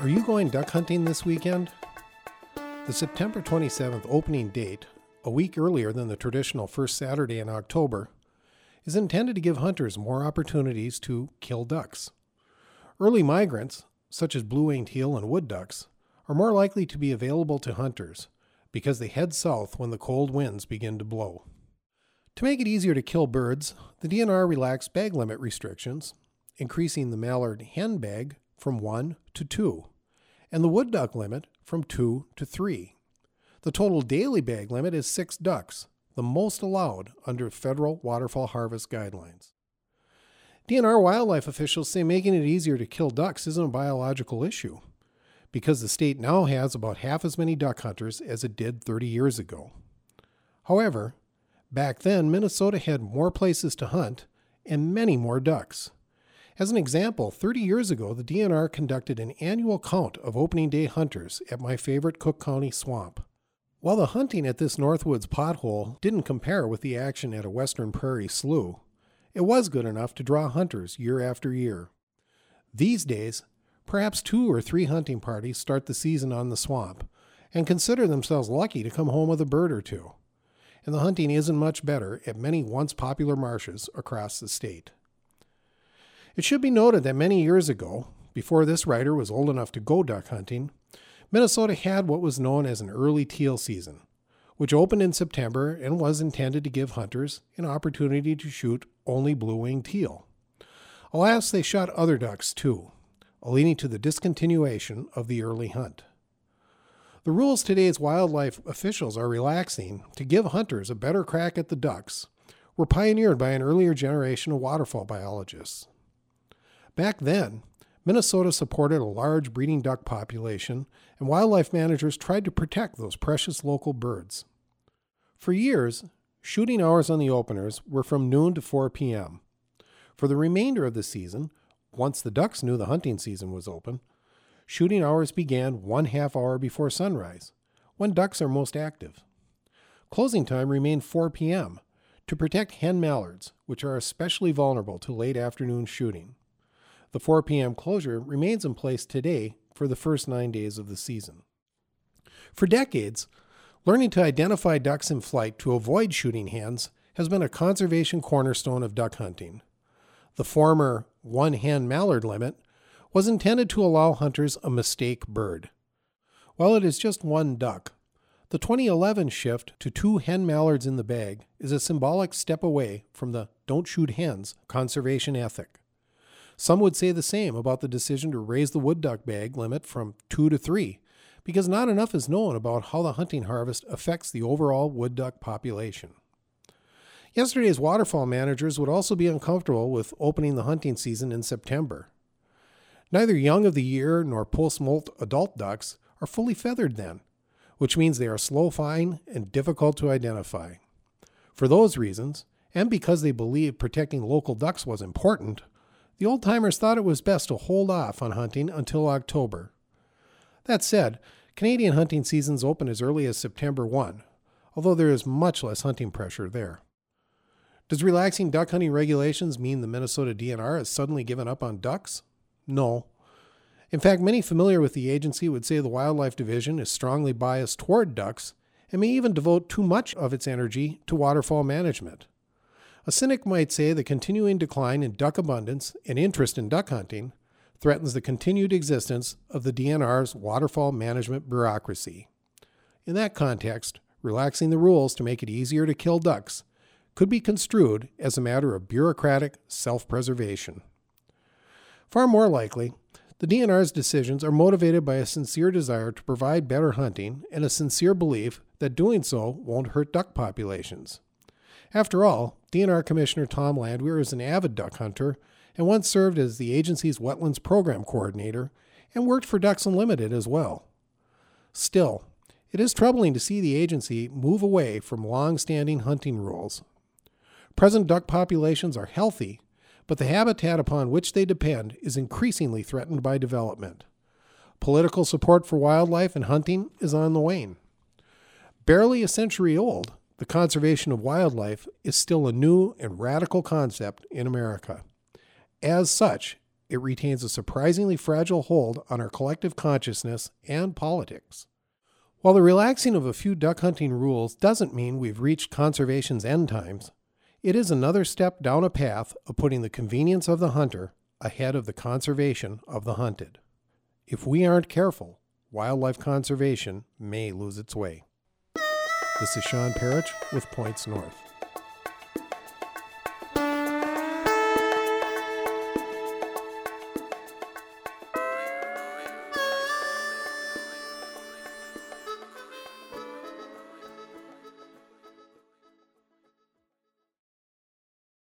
Are you going duck hunting this weekend? The September 27th opening date, a week earlier than the traditional first Saturday in October, is intended to give hunters more opportunities to kill ducks. Early migrants, such as blue-winged teal and wood ducks, are more likely to be available to hunters because they head south when the cold winds begin to blow. To make it easier to kill birds, the DNR relaxed bag limit restrictions, increasing the mallard hen bag from 1 to 2, and the wood duck limit from 2 to 3. The total daily bag limit is 6 ducks, the most allowed under federal waterfowl harvest guidelines. DNR wildlife officials say making it easier to kill ducks isn't a biological issue, because the state now has about half as many duck hunters as it did 30 years ago. However, back then Minnesota had more places to hunt and many more ducks. As an example, 30 years ago, the DNR conducted an annual count of opening day hunters at my favorite Cook County swamp. While the hunting at this Northwoods pothole didn't compare with the action at a Western Prairie slough, it was good enough to draw hunters year after year. These days, perhaps 2 or 3 hunting parties start the season on the swamp and consider themselves lucky to come home with a bird or two. And the hunting isn't much better at many once popular marshes across the state. It should be noted that many years ago, before this writer was old enough to go duck hunting, Minnesota had what was known as an early teal season, which opened in September and was intended to give hunters an opportunity to shoot only blue-winged teal. Alas, they shot other ducks too, leading to the discontinuation of the early hunt. The rules today's wildlife officials are relaxing to give hunters a better crack at the ducks were pioneered by an earlier generation of waterfowl biologists. Back then, Minnesota supported a large breeding duck population, and wildlife managers tried to protect those precious local birds. For years, shooting hours on the openers were from noon to 4 p.m. For the remainder of the season, once the ducks knew the hunting season was open, shooting hours began 1/2 hour before sunrise, when ducks are most active. Closing time remained 4 p.m. to protect hen mallards, which are especially vulnerable to late afternoon shooting. The 4 p.m. closure remains in place today for the first 9 days of the season. For decades, learning to identify ducks in flight to avoid shooting hens has been a conservation cornerstone of duck hunting. The former 1 hen mallard limit was intended to allow hunters a mistake bird. While it is just 1 duck, the 2011 shift to 2 hen mallards in the bag is a symbolic step away from the "don't shoot hens" conservation ethic. Some would say the same about the decision to raise the wood duck bag limit from 2 to 3, because not enough is known about how the hunting harvest affects the overall wood duck population. Yesterday's waterfowl managers would also be uncomfortable with opening the hunting season in September. Neither young of the year nor post-molt adult ducks are fully feathered then, which means they are slow-flying and difficult to identify. For those reasons, and because they believed protecting local ducks was important, the old-timers thought it was best to hold off on hunting until October. That said, Canadian hunting seasons open as early as September 1, although there is much less hunting pressure there. Does relaxing duck hunting regulations mean the Minnesota DNR has suddenly given up on ducks? No. In fact, many familiar with the agency would say the Wildlife Division is strongly biased toward ducks and may even devote too much of its energy to waterfowl management. A cynic might say the continuing decline in duck abundance and interest in duck hunting threatens the continued existence of the DNR's waterfowl management bureaucracy. In that context, relaxing the rules to make it easier to kill ducks could be construed as a matter of bureaucratic self-preservation. Far more likely, the DNR's decisions are motivated by a sincere desire to provide better hunting and a sincere belief that doing so won't hurt duck populations. After all, DNR Commissioner Tom Landwehr is an avid duck hunter and once served as the agency's wetlands program coordinator and worked for Ducks Unlimited as well. Still, it is troubling to see the agency move away from long-standing hunting rules. Present duck populations are healthy, but the habitat upon which they depend is increasingly threatened by development. Political support for wildlife and hunting is on the wane. Barely a century old, the conservation of wildlife is still a new and radical concept in America. As such, it retains a surprisingly fragile hold on our collective consciousness and politics. While the relaxing of a few duck hunting rules doesn't mean we've reached conservation's end times, it is another step down a path of putting the convenience of the hunter ahead of the conservation of the hunted. If we aren't careful, wildlife conservation may lose its way. This is Sean Parrish with Points North.